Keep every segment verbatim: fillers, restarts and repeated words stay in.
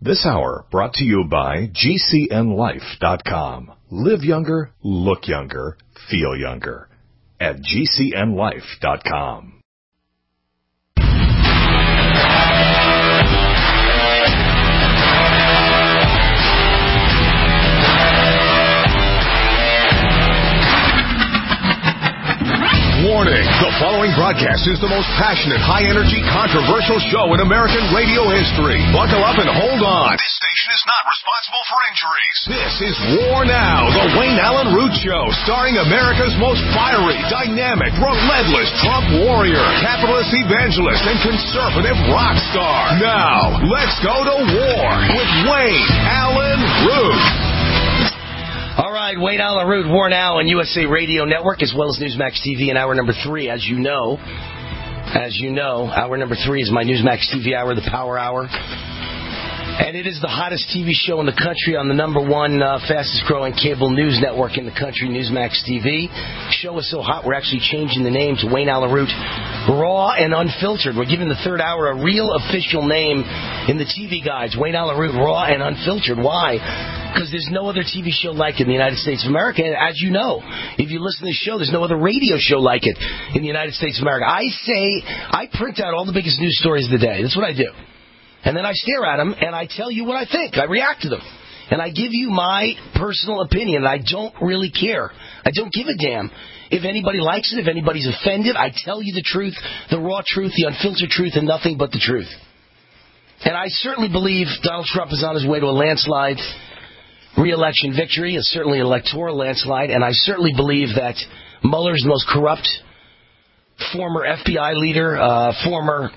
This hour brought to you by G C N life dot com. Live younger, look younger, feel younger at G C N life dot com. Warning, the following broadcast is the most passionate, high-energy, controversial show in American radio history. Buckle up and hold on. This station is not responsible for injuries. This is War Now, the Wayne Allyn Root Show, starring America's most fiery, dynamic, relentless Trump warrior, capitalist evangelist, and conservative rock star. Now, let's go to war with Wayne Allyn Root. All right, Wayne Allyn Root, War Now on U S A Radio Network, as well as Newsmax T V in hour number three. As you know, as you know, hour number three is my Newsmax T V hour, the Power Hour. And it is the hottest T V show in the country on the number one uh, fastest-growing cable news network in the country, Newsmax T V. The show is so hot, we're actually changing the name to Wayne Allyn Root, Raw and Unfiltered. We're giving the third hour a real official name in the T V guides, Wayne Allyn Root, Raw and Unfiltered. Why? Because there's no other T V show like it in the United States of America. And as you know, if you listen to the show, there's no other radio show like it in the United States of America. I say, I print out all the biggest news stories of the day. That's what I do. And then I stare at them, and I tell you what I think. I react to them. And I give you my personal opinion. I don't really care. I don't give a damn if anybody likes it, if anybody's offended. I tell you the truth, the raw truth, the unfiltered truth, and nothing but the truth. And I certainly believe Donald Trump is on his way to a landslide re-election victory, is certainly an electoral landslide. And I certainly believe that Mueller's the most corrupt former F B I leader, uh, former...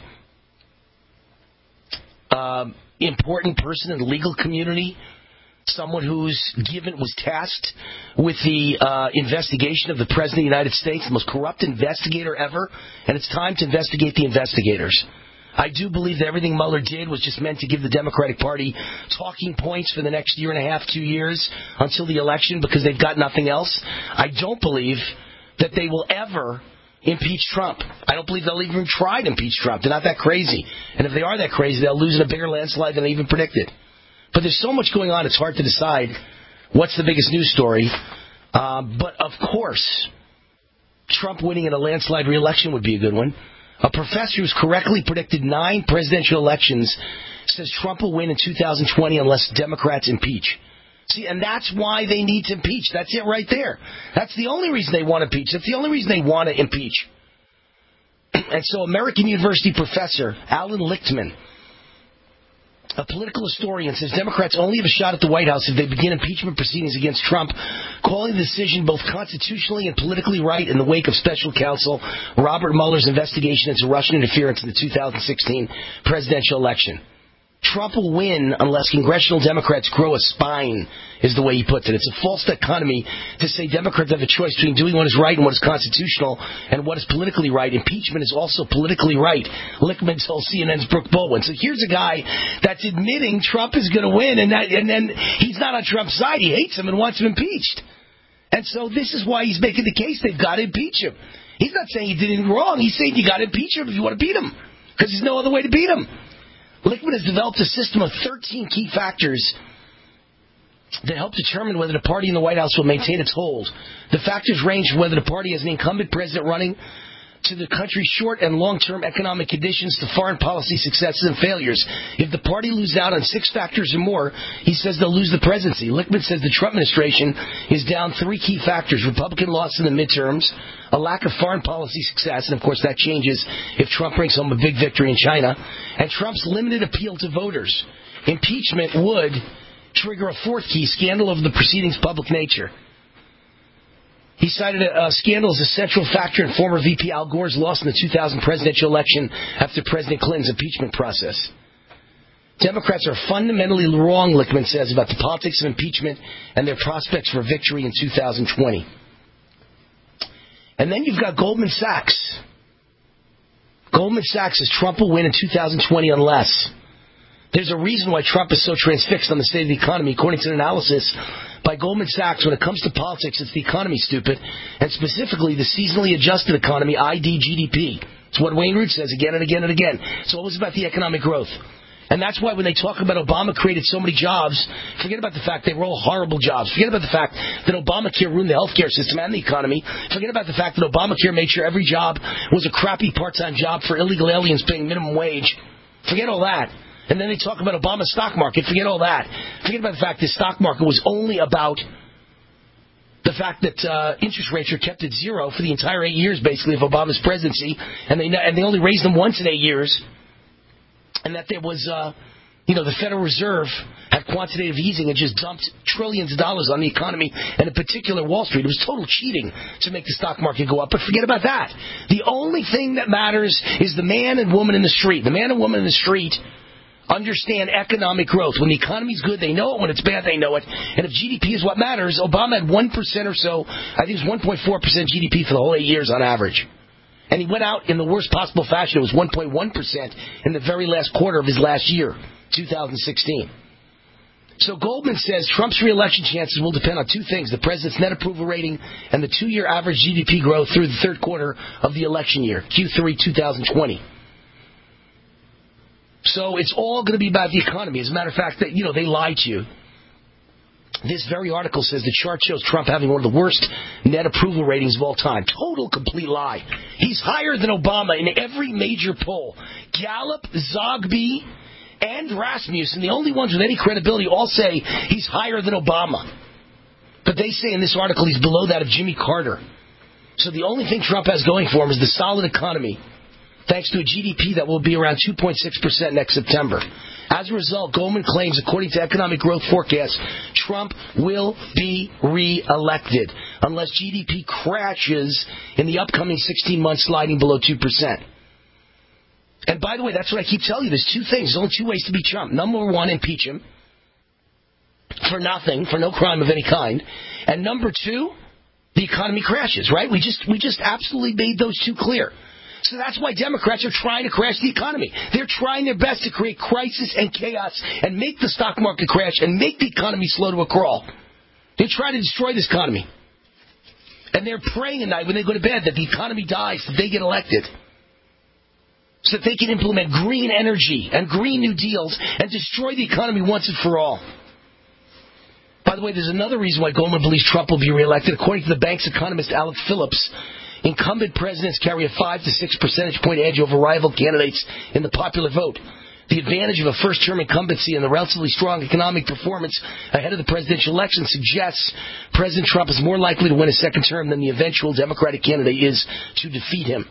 Uh, important person in the legal community, someone who's given, was tasked with the uh, investigation of the President of the United States, the most corrupt investigator ever, and it's time to investigate the investigators. I do believe that everything Mueller did was just meant to give the Democratic Party talking points for the next year and a half, two years, until the election, because they've got nothing else. I don't believe that they will ever impeach Trump. I don't believe they'll even try to impeach Trump. They're not that crazy. And if they are that crazy, they'll lose in a bigger landslide than they even predicted. But there's so much going on, it's hard to decide what's the biggest news story. Uh, but, of course, Trump winning in a landslide re-election would be a good one. A professor who's correctly predicted nine presidential elections says Trump will win in two thousand twenty unless Democrats impeach. See, and that's why they need to impeach. That's it right there. That's the only reason they want to impeach. That's the only reason they want to impeach. And so American University professor Alan Lichtman, a political historian, says Democrats only have a shot at the White House if they begin impeachment proceedings against Trump, calling the decision both constitutionally and politically right in the wake of special counsel Robert Mueller's investigation into Russian interference in the two thousand sixteen presidential election. Trump will win unless congressional Democrats grow a spine, is the way he puts it. It's a false dichotomy to say Democrats have a choice between doing what is right and what is constitutional and what is politically right. Impeachment is also politically right. Lichtman told C N N's Brooke Baldwin. So here's a guy that's admitting Trump is going to win, and, that, and then he's not on Trump's side. He hates him and wants him impeached. And so this is why he's making the case they've got to impeach him. He's not saying he did anything wrong. He's saying you got to impeach him if you want to beat him, because there's no other way to beat him. Lichtman has developed a system of thirteen key factors that help determine whether the party in the White House will maintain its hold. The factors range from whether the party has an incumbent president running to the country's short and long-term economic conditions to foreign policy successes and failures. If the party loses out on six factors or more, he says they'll lose the presidency. Lichtman says the Trump administration is down three key factors: Republican loss in the midterms, a lack of foreign policy success, and of course that changes if Trump brings home a big victory in China, and Trump's limited appeal to voters. Impeachment would trigger a fourth key: scandal of the proceedings' public nature. He cited a, a scandal as a central factor in former V P Al Gore's loss in the two thousand presidential election after President Clinton's impeachment process. Democrats are fundamentally wrong, Lichtman says, about the politics of impeachment and their prospects for victory in two thousand twenty. And then you've got Goldman Sachs. Goldman Sachs says Trump will win in two thousand twenty unless. There's a reason why Trump is so transfixed on the state of the economy, according to an analysis by Goldman Sachs. When it comes to politics, it's the economy, stupid, and specifically the seasonally adjusted economy, I D G D P. It's what Wayne Root says again and again and again. It's always about the economic growth. And that's why when they talk about Obama created so many jobs, forget about the fact they were all horrible jobs. Forget about the fact that Obamacare ruined the healthcare system and the economy. Forget about the fact that Obamacare made sure every job was a crappy part-time job for illegal aliens paying minimum wage. Forget all that. And then they talk about Obama's stock market. Forget all that. Forget about the fact the stock market was only about the fact that uh, interest rates are kept at zero for the entire eight years, basically, of Obama's presidency, and they and they only raised them once in eight years. And that there was, uh, you know, the Federal Reserve had quantitative easing and just dumped trillions of dollars on the economy, and in particular Wall Street. It was total cheating to make the stock market go up. But forget about that. The only thing that matters is the man and woman in the street. The man and woman in the street understand economic growth. When the economy's good, they know it. When it's bad, they know it. And if G D P is what matters, Obama had one percent or so. I think it was one point four percent G D P for the whole eight years on average. And he went out in the worst possible fashion. It was one point one percent in the very last quarter of his last year, two thousand sixteen. So Goldman says Trump's re-election chances will depend on two things: the president's net approval rating and the two-year average G D P growth through the third quarter of the election year, Q three twenty twenty. So it's all going to be about the economy. As a matter of fact, that you know they lied to you. This very article says the chart shows Trump having one of the worst net approval ratings of all time. Total, complete lie. He's higher than Obama in every major poll. Gallup, Zogby, and Rasmussen, the only ones with any credibility, all say he's higher than Obama. But they say in this article he's below that of Jimmy Carter. So the only thing Trump has going for him is the solid economy, thanks to a G D P that will be around two point six percent next September. As a result, Goldman claims, according to economic growth forecasts, Trump will be re-elected unless G D P crashes in the upcoming sixteen months, sliding below two percent. And by the way, that's what I keep telling you. There's two things. There's only two ways to beat Trump. Number one, impeach him for nothing, for no crime of any kind. And number two, the economy crashes, right? We just we just absolutely made those two clear. So that's why Democrats are trying to crash the economy. They're trying their best to create crisis and chaos and make the stock market crash and make the economy slow to a crawl. They're trying to destroy this economy. And they're praying at night when they go to bed that the economy dies, that they get elected, so that they can implement green energy and green new deals and destroy the economy once and for all. By the way, there's another reason why Goldman believes Trump will be reelected. According to the bank's economist Alec Phillips, incumbent presidents carry a five to six percentage point edge over rival candidates in the popular vote. The advantage of a first-term incumbency and the relatively strong economic performance ahead of the presidential election suggests President Trump is more likely to win a second term than the eventual Democratic candidate is to defeat him.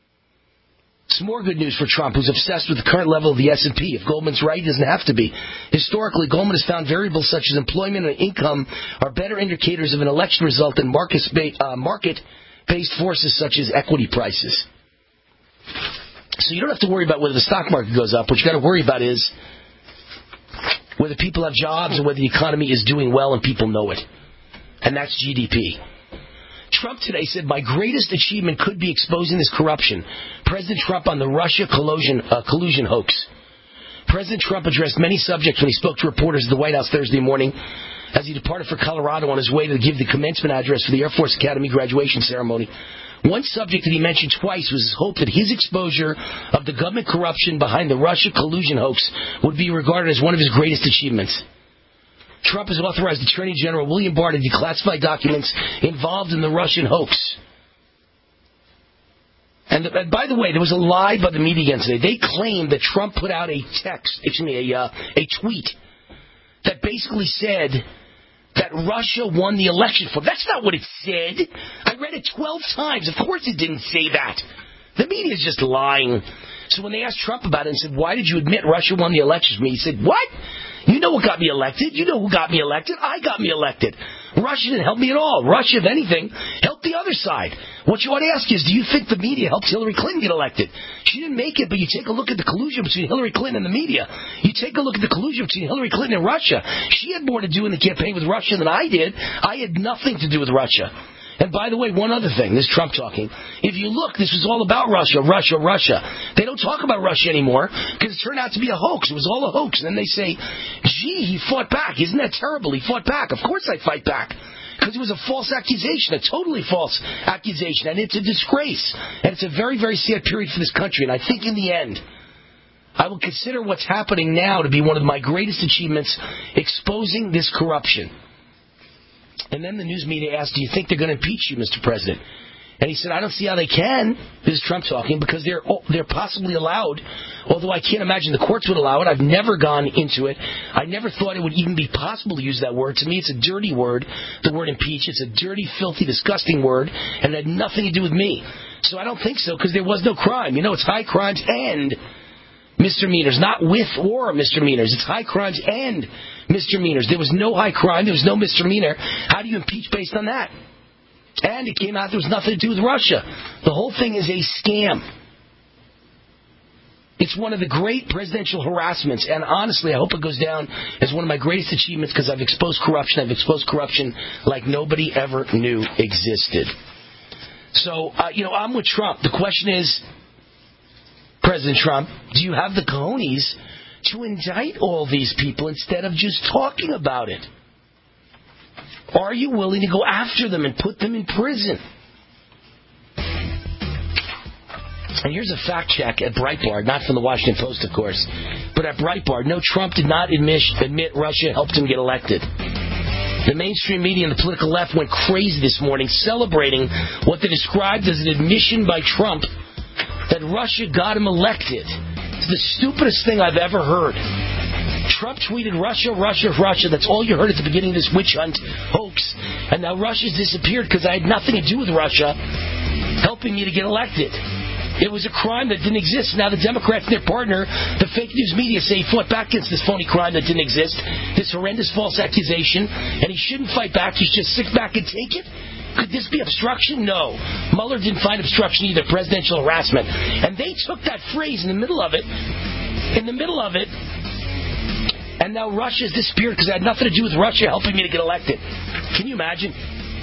Some more good news for Trump, who's obsessed with the current level of the S and P. If Goldman's right, he doesn't have to be. Historically, Goldman has found variables such as employment and income are better indicators of an election result than market-based uh, market based forces such as equity prices. So you don't have to worry about whether the stock market goes up. What you got to worry about is whether people have jobs and whether the economy is doing well and people know it. And that's G D P. Trump today said, my greatest achievement could be exposing this corruption. President Trump on the Russia collusion, uh, collusion hoax. President Trump addressed many subjects when he spoke to reporters at the White House Thursday morning as he departed for Colorado on his way to give the commencement address for the Air Force Academy graduation ceremony. One subject that he mentioned twice was his hope that his exposure of the government corruption behind the Russia collusion hoax would be regarded as one of his greatest achievements. Trump has authorized Attorney General William Barr to declassify documents involved in the Russian hoax. And, the, and by the way, there was a lie by the media yesterday. They claimed that Trump put out a text, excuse me, a, uh, a tweet that basically said that Russia won the election for him. That's not what it said. I read it twelve times. Of course it didn't say that. The media is just lying. So when they asked Trump about it and said, why did you admit Russia won the election for me? He said, what? You know what got me elected. You know who got me elected. I got me elected. Russia didn't help me at all. Russia, if anything, helped the other side. What you ought to ask is, do you think the media helped Hillary Clinton get elected? She didn't make it, but you take a look at the collusion between Hillary Clinton and the media. You take a look at the collusion between Hillary Clinton and Russia. She had more to do in the campaign with Russia than I did. I had nothing to do with Russia. And by the way, one other thing, this Trump talking. If you look, this was all about Russia, Russia, Russia. They don't talk about Russia anymore because it turned out to be a hoax. It was all a hoax. And then they say, gee, he fought back. Isn't that terrible? He fought back. Of course I fight back. Because it was a false accusation, a totally false accusation. And it's a disgrace. And it's a very, very sad period for this country. And I think in the end, I will consider what's happening now to be one of my greatest achievements, exposing this corruption. And then the news media asked, do you think they're going to impeach you, Mister President? And he said, I don't see how they can, this is Trump talking, because they're they're possibly allowed, although I can't imagine the courts would allow it. I've never gone into it. I never thought it would even be possible to use that word. To me, it's a dirty word, the word impeach. It's a dirty, filthy, disgusting word, and it had nothing to do with me. So I don't think so, because there was no crime. You know, it's high crimes and misdemeanors, not with or misdemeanors. It's high crimes and misdemeanors. There was no high crime. There was no misdemeanor. How do you impeach based on that? And it came out there was nothing to do with Russia. The whole thing is a scam. It's one of the great presidential harassments, and honestly, I hope it goes down as one of my greatest achievements because I've exposed corruption. I've exposed corruption like nobody ever knew existed. So, uh, you know, I'm with Trump. The question is, President Trump, do you have the cojones to indict all these people instead of just talking about it? Are you willing to go after them and put them in prison? And here's a fact check at Breitbart, not from the Washington Post, of course, but at Breitbart. No, Trump did not admit, admit Russia helped him get elected. The mainstream media and the political left went crazy this morning celebrating what they described as an admission by Trump that Russia got him elected. It's the stupidest thing I've ever heard. Trump tweeted, Russia, Russia, Russia. That's all you heard at the beginning of this witch hunt hoax. And now Russia's disappeared because I had nothing to do with Russia helping me to get elected. It was a crime that didn't exist. Now the Democrats and their partner, the fake news media, say he fought back against this phony crime that didn't exist, this horrendous false accusation, and he shouldn't fight back. He should just sit back and take it. Could this be obstruction? No. Mueller didn't find obstruction either, presidential harassment. And they took that phrase in the middle of it, in the middle of it, and now Russia's disappeared because it had nothing to do with Russia helping me to get elected. Can you imagine?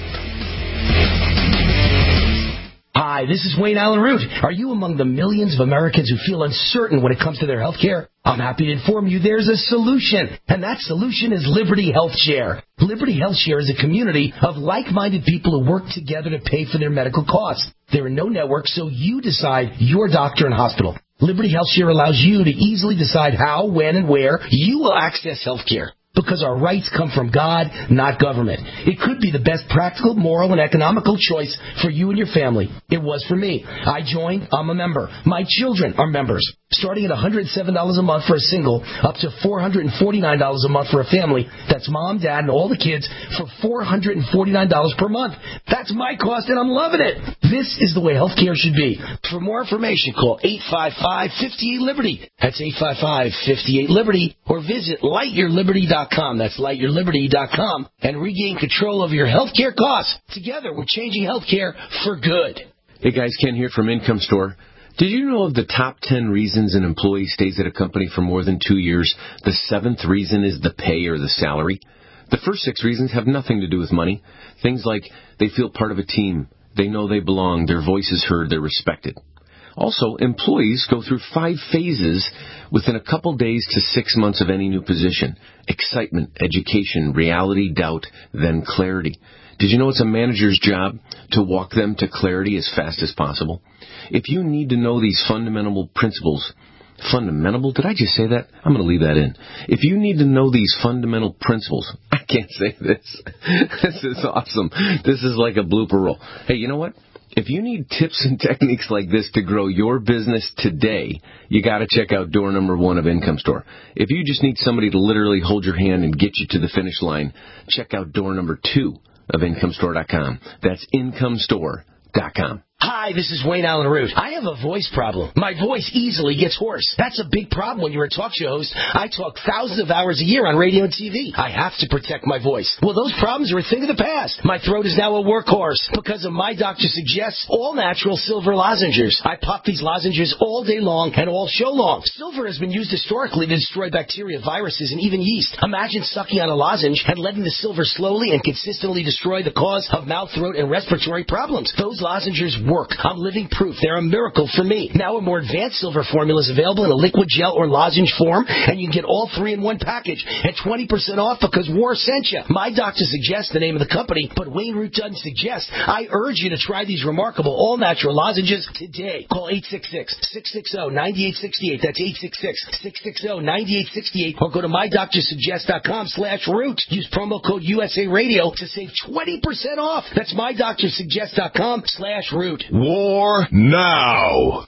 Hi, this is Wayne Allen Root. Are you among the millions of Americans who feel uncertain when it comes to their health care? I'm happy to inform you there's a solution, and that solution is Liberty Health Share. Liberty Health Share is a community of like-minded people who work together to pay for their medical costs. There are no networks, so you decide your doctor and hospital. Liberty Health Share allows you to easily decide how, when, and where you will access health care. Because our rights come from God, not government. It could be the best practical, moral, and economical choice for you and your family. It was for me. I joined. I'm a member. My children are members. Starting at one hundred seven dollars a month for a single, up to four hundred forty-nine dollars a month for a family. That's mom, dad, and all the kids for four hundred forty-nine dollars per month. That's my cost, and I'm loving it. This is the way healthcare should be. For more information, call eight five five, five eight, Liberty. That's eight five five, five eight, Liberty. Or visit light your liberty dot com. That's light your liberty dot com. And regain control of your healthcare costs. Together, we're changing healthcare for good. Hey guys, Ken here from Income Store. Did you know of the top ten reasons an employee stays at a company for more than two years? The seventh reason is the pay or the salary. The first six reasons have nothing to do with money. Things like they feel part of a team, they know they belong, their voice is heard, they're respected. Also, employees go through five phases within a couple days to six months of any new position. Excitement, education, reality, doubt, then clarity. Did you know it's a manager's job to walk them to clarity as fast as possible? If you need to know these fundamental principles, fundamental, did I just say that? I'm going to leave that in. If you need to know these fundamental principles, I can't say this. This is awesome. This is like a blooper roll. Hey, you know what? If you need tips and techniques like this to grow your business today, you got to check out door number one of Income Store. If you just need somebody to literally hold your hand and get you to the finish line, check out door number two of income store dot com. That's income store dot com. Hi, this is Wayne Allen Root. I have a voice problem. My voice easily gets hoarse. That's a big problem when you're a talk show host. I talk thousands of hours a year on radio and T V. I have to protect my voice. Well, those problems are a thing of the past. My throat is now a workhorse because of my doctor suggests all natural silver lozenges. I pop these lozenges all day long and all show long. Silver has been used historically to destroy bacteria, viruses, and even yeast. Imagine sucking on a lozenge and letting the silver slowly and consistently destroy the cause of mouth, throat, and respiratory problems. Those lozenges work. I'm living proof. They're a miracle for me. Now a more advanced silver formula is available in a liquid gel or lozenge form, and you can get all three in one package at twenty percent off because War sent you. My doctor suggests the name of the company, but Wayne Root doesn't suggest. I urge you to try these remarkable all-natural lozenges today. Call eight six six, six six zero, nine eight six eight. That's eight six six, six six zero, nine eight six eight. Or go to my doctor suggest dot com slash root. Use promo code U S A Radio to save twenty percent off. That's my doctor suggest dot com slash root. War now.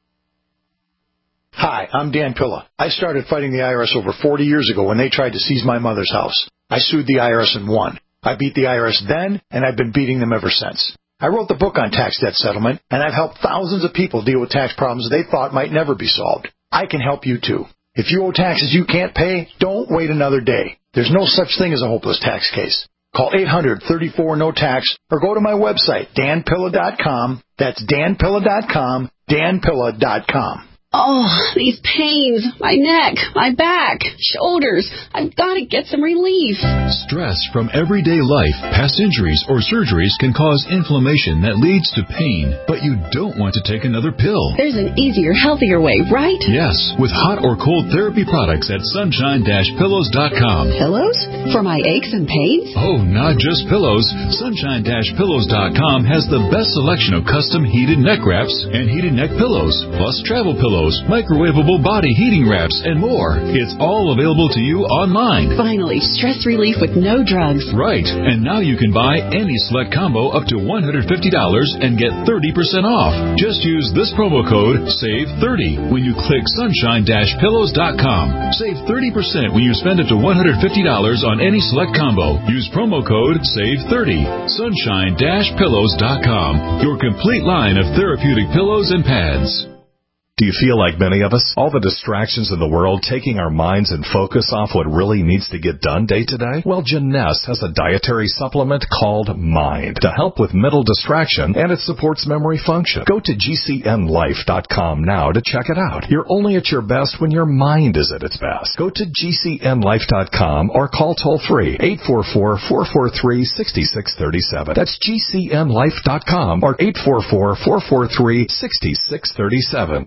Hi, I'm Dan Pilla. I started fighting the I R S over forty years ago when they tried to seize my mother's house. I sued the I R S and won. I beat the I R S then, and I've been beating them ever since. I wrote the book on tax debt settlement, and I've helped thousands of people deal with tax problems they thought might never be solved. I can help you, too. If you owe taxes you can't pay, don't wait another day. There's no such thing as a hopeless tax case. Call eight hundred, thirty-four, no tax or go to my website, dan pilla dot com. That's dan pilla dot com, dan pilla dot com. Oh, these pains, my neck, my back, shoulders. I've got to get some relief. Stress from everyday life, past injuries, or surgeries can cause inflammation that leads to pain, but you don't want to take another pill. There's an easier, healthier way, right? Yes, with hot or cold therapy products at sunshine dash pillows dot com. Pillows? For my aches and pains? Oh, not just pillows. sunshine dash pillows dot com has the best selection of custom heated neck wraps and heated neck pillows, plus travel pillows, microwavable body heating wraps, and more. It's all available to you online. Finally, stress relief with no drugs. Right, and now you can buy any select combo up to one hundred fifty dollars and get thirty percent off. Just use this promo code save thirty when you click sunshine dash pillows dot com. Save thirty percent when you spend up to one hundred fifty dollars on any select combo. Use promo code save thirty. sunshine dash pillows dot com. Your complete line of therapeutic pillows and pads. Do you feel like many of us? All the distractions in the world taking our minds and focus off what really needs to get done day to day? Well, Jeunesse has a dietary supplement called Mind to help with mental distraction, and it supports memory function. Go to G C N life dot com now to check it out. You're only at your best when your mind is at its best. Go to G C N life dot com or call toll-free eight four four, four four three, six six three seven. That's G C N life dot com or eight four four, four four three, six six three seven.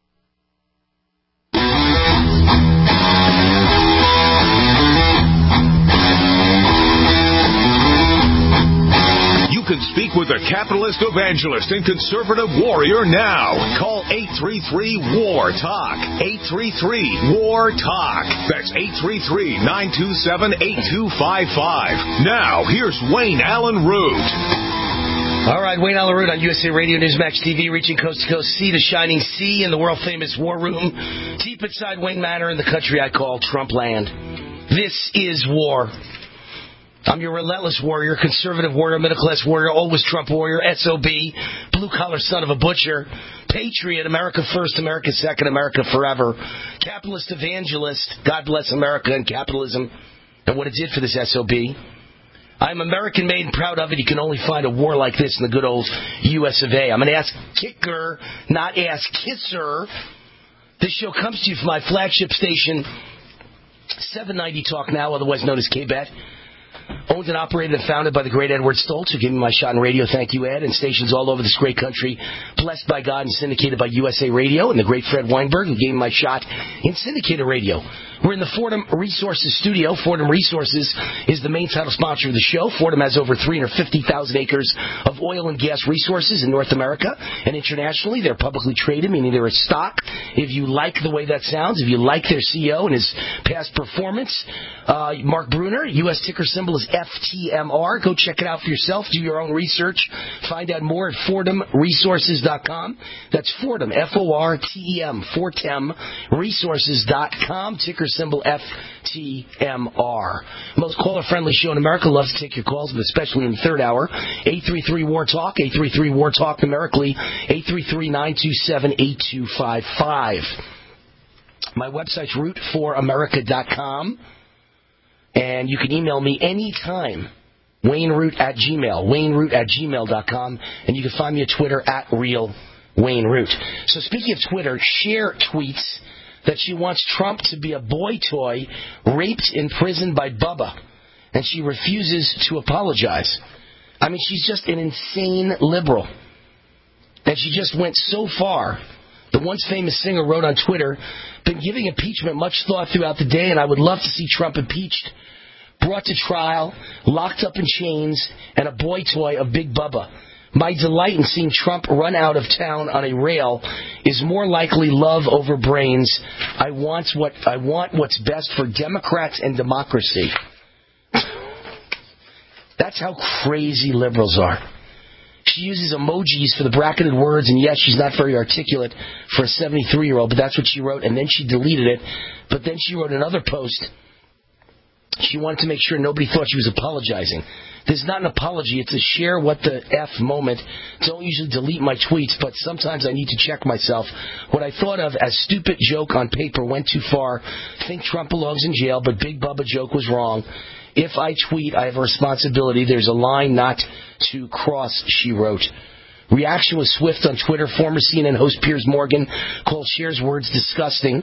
You can speak with a capitalist evangelist and conservative warrior now. Call eight three three, W A R, TALK. eight three three, W A R, TALK. That's eight three three, nine two seven, eight two five five. Now, here's Wayne Allen Root. All right, Wayne Allen Root on U S A Radio Newsmax T V, reaching coast to coast, sea to shining sea in the world-famous War Room, deep inside Wayne Manor in the country I call Trump land. This is war. I'm your relentless warrior, conservative warrior, middle-class warrior, always Trump warrior, S O B, blue-collar son of a butcher, patriot, America first, America second, America forever, capitalist evangelist, God bless America and capitalism and what it did for this S O B. I'm American-made and proud of it. You can only find a war like this in the good old U S of A. I'm an ass-kicker, not ass-kisser. This show comes to you from my flagship station, seven ninety Talk Now, otherwise known as K-Bet. Owned and operated and founded by the great Edward Stoltz, who gave me my shot in radio. Thank you, Ed. And stations all over this great country, blessed by God and syndicated by U S A Radio. And the great Fred Weinberg, who gave me my shot in syndicated radio. We're in the Fordham Resources studio. Fordham Resources is the main title sponsor of the show. Fordham has over three hundred fifty thousand acres of oil and gas resources in North America and internationally. They're publicly traded, meaning they're a stock. If you like the way that sounds, if you like their C E O and his past performance, uh, Mark Bruner, U S ticker symbol is F T M R. Go check it out for yourself. Do your own research. Find out more at Fordham Resources dot com. That's Fordham, F O R T E M, Fordham Resources dot com. Ticker symbol F T M R. Most caller-friendly show in America. Loves to take your calls, but especially in the third hour. eight three three, W A R, TALK. eight three three, W A R, TALK numerically. eight three three, nine two seven, eight two five five. My website's root for america dot com. And you can email me anytime. WayneRoot at Gmail. WayneRoot at gmail dot com. And you can find me at Twitter at Real Wayne Root. So speaking of Twitter, Cher tweets that she wants Trump to be a boy toy raped in prison by Bubba. And she refuses to apologize. I mean, she's just an insane liberal. And she just went so far. The once famous singer wrote on Twitter, been giving impeachment much thought throughout the day, and I would love to see Trump impeached, brought to trial, locked up in chains, and a boy toy of Big Bubba. My delight in seeing Trump run out of town on a rail is more likely love over brains. I want what I want what's best for Democrats and democracy. That's how crazy liberals are. She uses emojis for the bracketed words, and yes, she's not very articulate for a seventy-three-year-old, but that's what she wrote, and then she deleted it. But then she wrote another post. She wanted to make sure nobody thought she was apologizing. This is not an apology. It's a share what the F moment. Don't usually delete my tweets, but sometimes I need to check myself. What I thought of as stupid joke on paper went too far. Think Trump belongs in jail, but Big Bubba joke was wrong. If I tweet, I have a responsibility. There's a line not to cross, she wrote. Reaction was swift on Twitter. Former C N N host Piers Morgan called Cher's words disgusting.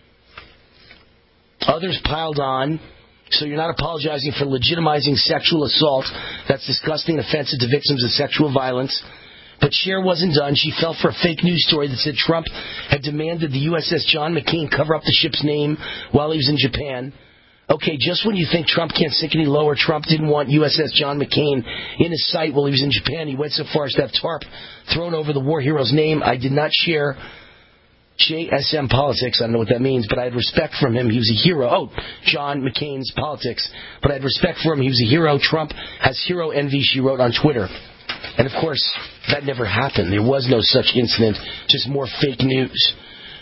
Others piled on. So you're not apologizing for legitimizing sexual assault. That's disgusting and offensive to victims of sexual violence. But Cher wasn't done. She fell for a fake news story that said Trump had demanded the U S S John McCain cover up the ship's name while he was in Japan. Okay, just when you think Trump can't sink any lower, Trump didn't want U S S John McCain in his sight while he was in Japan. He went so far as to have tarp thrown over the war hero's name. I did not share J S M politics. I don't know what that means, but I had respect from him. He was a hero. Oh, John McCain's politics. But I had respect for him. He was a hero. Trump has hero envy, she wrote on Twitter. And, of course, that never happened. There was no such incident, just more fake news.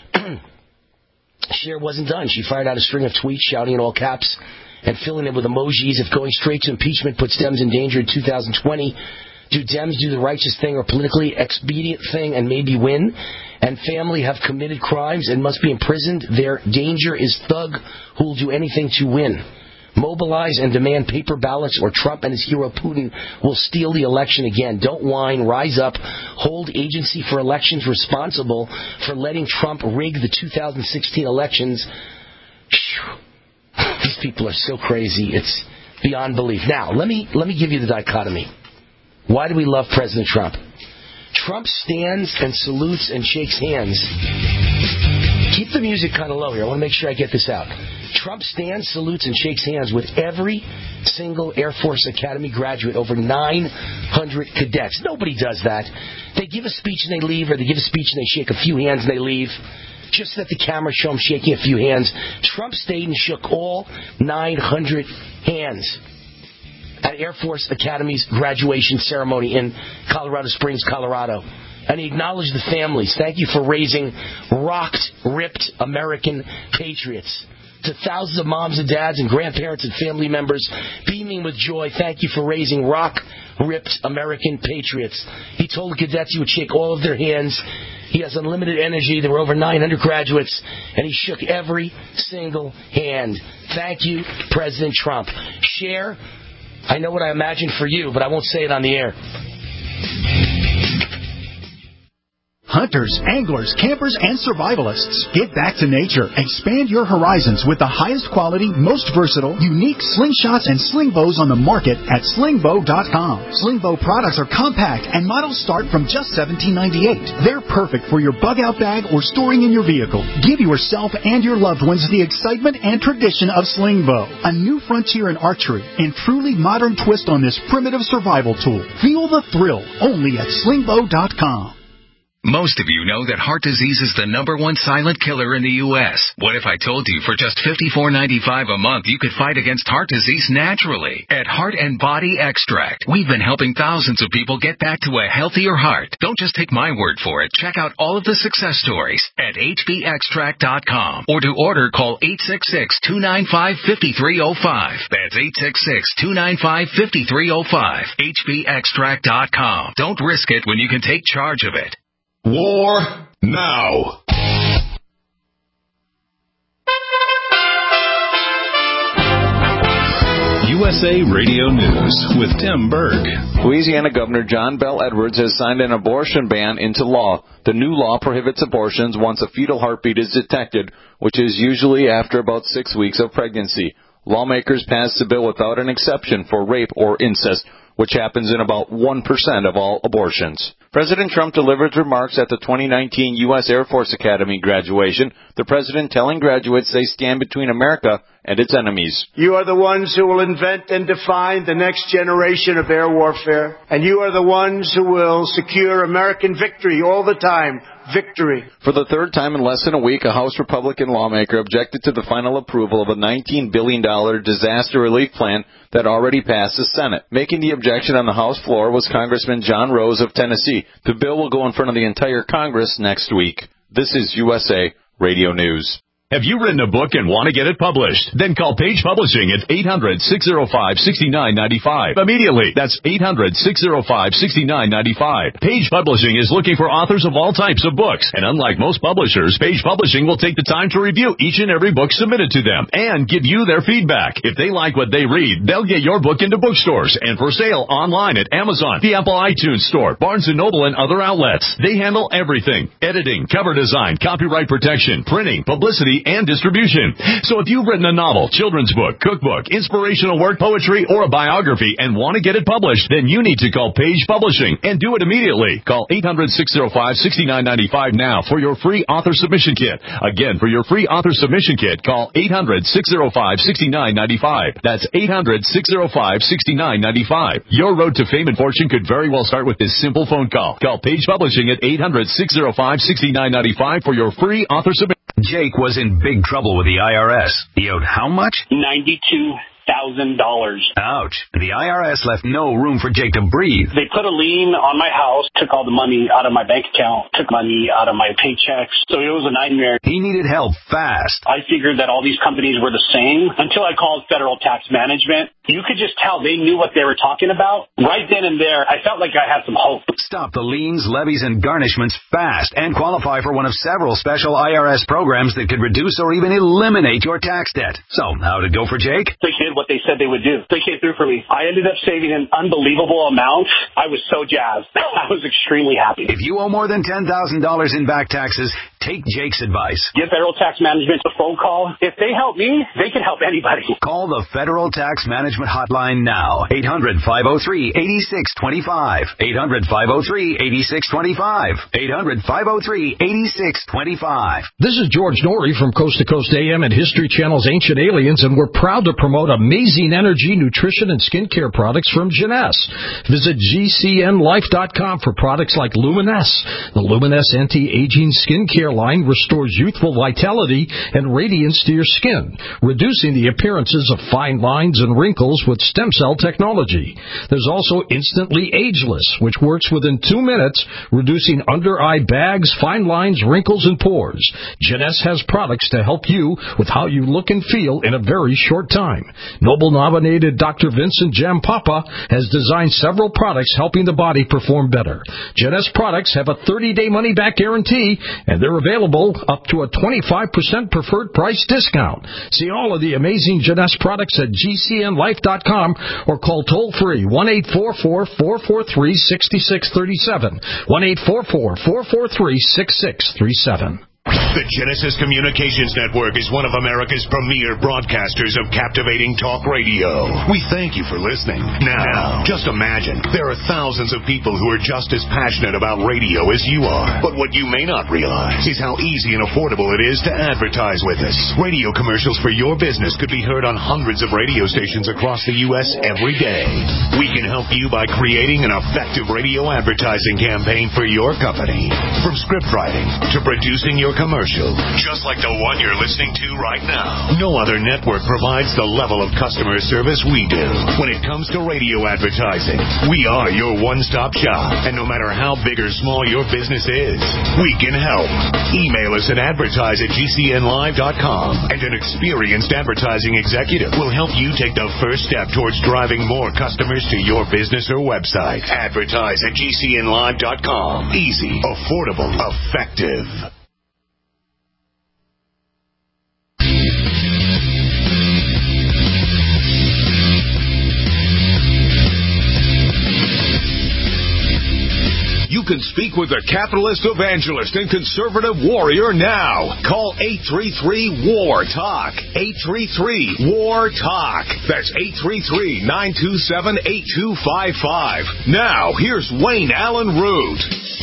Cher wasn't done. She fired out a string of tweets shouting in all caps and filling them with emojis. If going straight to impeachment puts Dems in danger in two thousand twenty, do Dems do the righteous thing or politically expedient thing and maybe win? And family have committed crimes and must be imprisoned. Their danger is thug who will do anything to win. Mobilize and demand paper ballots, or Trump and his hero Putin will steal the election again. Don't whine. Rise up. Hold agency for elections responsible for letting Trump rig the two thousand sixteen elections. These people are so crazy. It's beyond belief. Now, let me let me give you the dichotomy. Why do we love President Trump? Trump stands and salutes and shakes hands. Keep the music kind of low here. I want to make sure I get this out. Trump stands, salutes, and shakes hands with every single Air Force Academy graduate, over nine hundred cadets. Nobody does that. They give a speech and they leave, or they give a speech and they shake a few hands and they leave, just so that the camera show them shaking a few hands. Trump stayed and shook all nine hundred hands at Air Force Academy's graduation ceremony in Colorado Springs, Colorado. And he acknowledged the families. Thank you for raising rocked, ripped American patriots. To thousands of moms and dads and grandparents and family members beaming with joy, thank you for raising rock-ripped American patriots. He told the cadets he would shake all of their hands. He has unlimited energy. There were over nine hundred graduates, and he shook every single hand. Thank you, President Trump. Cher, I know what I imagine for you, but I won't say it on the air. Hunters, anglers, campers, and survivalists, get back to nature. Expand your horizons with the highest quality, most versatile, unique slingshots and sling bows on the market at sling bow dot com. Sling bow products are compact and models start from just seventeen ninety-eight. They're perfect for your bug out bag or storing in your vehicle. Give yourself and your loved ones the excitement and tradition of sling bow, a new frontier in archery and truly modern twist on this primitive survival tool. Feel the thrill only at sling bow dot com. Most of you know that heart disease is the number one silent killer in the U S What if I told you for just fifty-four ninety-five a month you could fight against heart disease naturally? At Heart and Body Extract, we've been helping thousands of people get back to a healthier heart. Don't just take my word for it. Check out all of the success stories at H B extract dot com. Or to order, call eight six six, two nine five, five three zero five. That's eight six six, two nine five, five three zero five. H B extract dot com. Don't risk it when you can take charge of it. War now. U S A Radio News with Tim Berg. Louisiana Governor John Bel Edwards has signed an abortion ban into law. The new law prohibits abortions once a fetal heartbeat is detected, which is usually after about six weeks of pregnancy. Lawmakers passed the bill without an exception for rape or incest, which happens in about one percent of all abortions. President Trump delivered remarks at the twenty nineteen U S Air Force Academy graduation, the president telling graduates they stand between America and its enemies. You are the ones who will invent and define the next generation of air warfare, and you are the ones who will secure American victory all the time. Victory. For the third time in less than a week, a House Republican lawmaker objected to the final approval of a nineteen billion dollars disaster relief plan that already passed the Senate. Making the objection on the House floor was Congressman John Rose of Tennessee. The bill will go in front of the entire Congress next week. This is U S A Radio News. Have you written a book and want to get it published? Then call Page Publishing at eight hundred, six oh five, six nine nine five. Immediately. That's eight hundred, six oh five, six nine nine five. Page Publishing is looking for authors of all types of books. And unlike most publishers, Page Publishing will take the time to review each and every book submitted to them and give you their feedback. If they like what they read, they'll get your book into bookstores and for sale online at Amazon, the Apple iTunes Store, Barnes and Noble, and other outlets. They handle everything: editing, cover design, copyright protection, printing, publicity, and distribution. So if you've written a novel, children's book, cookbook, inspirational work, poetry, or a biography and want to get it published, then you need to call Page Publishing and do it immediately. Call eight hundred, six oh five, six nine nine five now for your free author submission kit. Again, for your free author submission kit, call eight hundred, six oh five, six nine nine five. That's eight hundred, six oh five, six nine nine five. Your road to fame and fortune could very well start with this simple phone call. Call Page Publishing at eight hundred, six oh five, six nine nine five for your free author submission. Jake was in big trouble with the I R S. He owed how much? ninety-two thousand dollars. Ouch. The I R S left no room for Jake to breathe. They put a lien on my house, took all the money out of my bank account, took money out of my paychecks. So it was a nightmare. He needed help fast. I figured that all these companies were the same until I called Federal Tax Management. You could just tell they knew what they were talking about. Right then and there, I felt like I had some hope. Stop the liens, levies, and garnishments fast and qualify for one of several special I R S programs that could reduce or even eliminate your tax debt. So, how'd it go for Jake? They did what they said they would do. They came through for me. I ended up saving an unbelievable amount. I was so jazzed. I was extremely happy. If you owe more than ten thousand dollars in back taxes, take Jake's advice. Give Federal Tax Management a phone call. If they help me, they can help anybody. Call the Federal Tax Management Hotline now. eight hundred, five oh three, eight six two five. eight hundred, five oh three, eight six two five. eight hundred, five oh three, eight six two five. This is George Norrie from Coast to Coast A M and History Channel's Ancient Aliens, and we're proud to promote amazing energy, nutrition, and skincare products from Jeunesse. Visit G C N life dot com for products like Luminesse. The Luminesse anti-aging skincare line restores youthful vitality and radiance to your skin, reducing the appearances of fine lines and wrinkles with stem cell technology. There's also Instantly Ageless, which works within two minutes, reducing under-eye bags, fine lines, wrinkles, and pores. Jeunesse has products to help you with how you look and feel in a very short time. Nobel-nominated Doctor Vincent Jampapa has designed several products helping the body perform better. Jeunesse products have a thirty-day money-back guarantee, and they're available up to a twenty-five percent preferred price discount. See all of the amazing Jeunesse products at G C N life dot com or call toll-free one eight four four, four four three, six six three seven. one eight four four, four four three, six six three seven. The Genesis Communications Network is one of America's premier broadcasters of captivating talk radio. We thank you for listening. Now, just imagine, there are thousands of people who are just as passionate about radio as you are. But what you may not realize is how easy and affordable it is to advertise with us. Radio commercials for your business could be heard on hundreds of radio stations across the U S every day. We can help you by creating an effective radio advertising campaign for your company. From script writing to producing your commercial, just like the one you're listening to right now. No other network provides the level of customer service we do. When it comes to radio advertising, we are your one-stop shop. And no matter how big or small your business is, we can help. Email us at advertise at G C N live dot com, and an experienced advertising executive will help you take the first step towards driving more customers to your business or website. Advertise at G C N live dot com. Easy, affordable, effective. You can speak with a capitalist evangelist and conservative warrior now. Call eight three three, W A R, TALK. eight three three, W A R, TALK. That's eight three three, nine two seven, eight two five five. Now, here's Wayne Allen Root.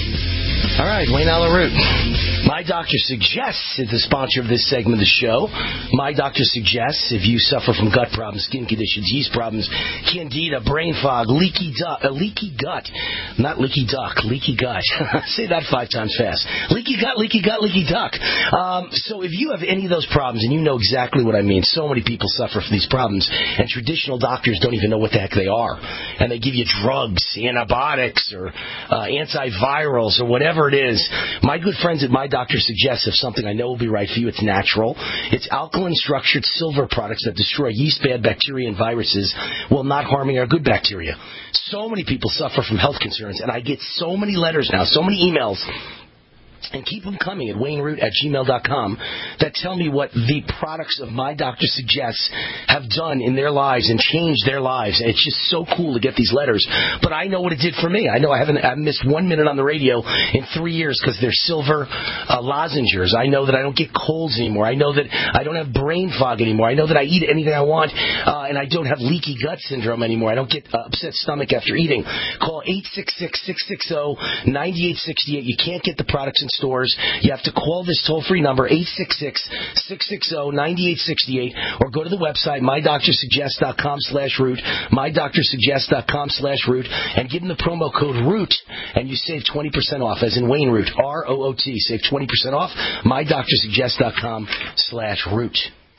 All right, Wayne Allyn Root. My Doctor Suggests is the sponsor of this segment of the show. My Doctor Suggests if you suffer from gut problems, skin conditions, yeast problems, candida, brain fog, leaky duck, uh, leaky gut, not leaky duck, leaky gut. Say that five times fast. Leaky gut, leaky gut, leaky duck. Um, so if you have any of those problems, and you know exactly what I mean, so many people suffer from these problems, and traditional doctors don't even know what the heck they are, and they give you drugs, antibiotics, or uh, antivirals, or whatever it is. My good friends at My Doctor Suggests if something I know will be right for you. It's natural. It's alkaline-structured silver products that destroy yeast, bad bacteria, and viruses while not harming our good bacteria. So many people suffer from health concerns, and I get so many letters now, so many emails, and keep them coming at wayne root at gmail dot com that tell me what the products of My Doctor Suggests have done in their lives and changed their lives. And it's just so cool to get these letters. But I know what it did for me. I know I haven't I've missed one minute on the radio in three years because they're silver uh, lozenges. I know that I don't get colds anymore. I know that I don't have brain fog anymore. I know that I eat anything I want, uh, and I don't have leaky gut syndrome anymore. I don't get uh, upset stomach after eating. Call eight six six, six six zero, nine eight six eight. You can't get the products in stores. You have to call this toll-free number, eight six six, six six zero, nine eight six eight, or go to the website, my doctor suggest dot com slash root, my doctor suggest dot com slash root, and give them the promo code ROOT, and you save twenty percent off, as in Wayne Root, R O O T. Save twenty percent off, my doctor suggest dot com slash root.